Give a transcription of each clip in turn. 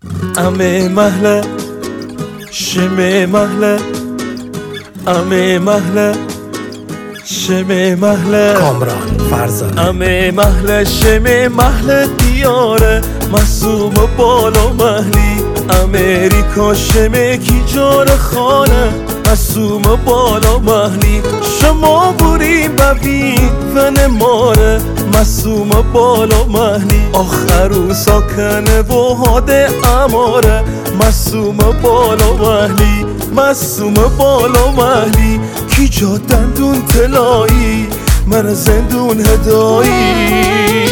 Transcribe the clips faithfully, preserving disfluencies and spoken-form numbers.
امه محله شمه محله امه محله شمه محله کامران فرزانه امه محله شمه محله دیاره معصوم بالا محلی امریکا شمه کی جار خانه معصوم بالا محلی شما بوریم ببین و نماره معصوم بالا محلی آخرو ساکنه و هاده اماره معصوم بالا محلی معصوم بالا محلی کی جا دندون طلایی من زندون هدایی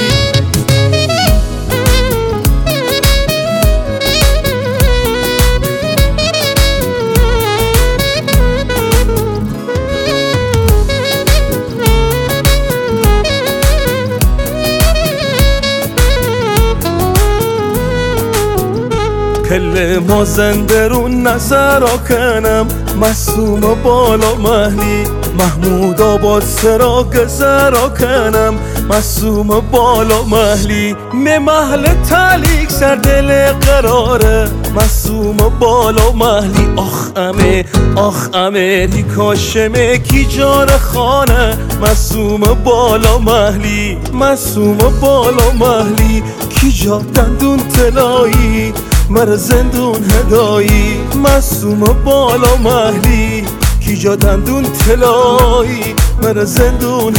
کل ما زنده رو نظر کنم معصوم بالا محلی محمود آباد سرا گذرا کنم معصوم بالا محلی می محل تلیک سر دل قراره معصوم بالا محلی آخ امه آخ امریکا شمه کی جار خانه معصوم بالا محلی معصوم بالا محلی کی جا دندون طلایی مر زندون هدایی معصوم بالا محلی کی جا دندون طلایی مر زندون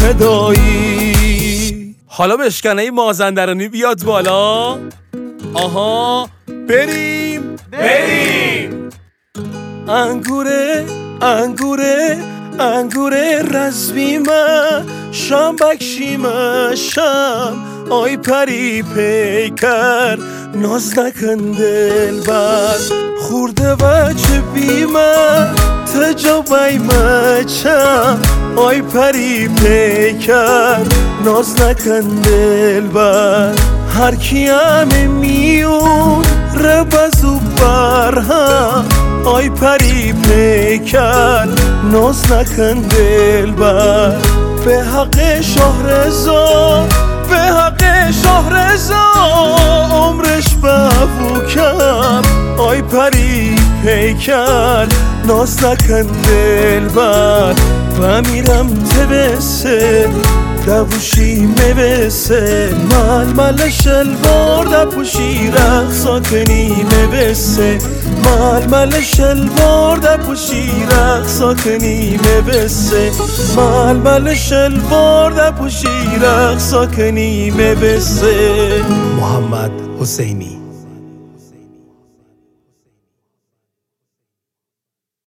هدایی. حالا بشکنه مازندرانی بیاد بالا. آها بریم بریم انگوره انگوره انگوره رزمیمه شام بکشیمه شام آی پری پیکر ناز نکن دل بر خورده و چه بیمه تجا بیمه چم آی پری پیکر ناز نکن دل بر هر کیم میون ربزو برهم آی پری پیکر ناز نکن دل بر به حق شهرزاد به حق شهرزاد عمرش بفو کم آی پری پیکر ناز نکن دل بر و میرم تبسه دبوشی میبسه مل مل شلوار دبوشی رقصا کنی میبسه مل مل شلوار دبوشی رقصا کنی میبسه مل مل شلوار دبوشی رقصا کنی میبسه. محمد حسینی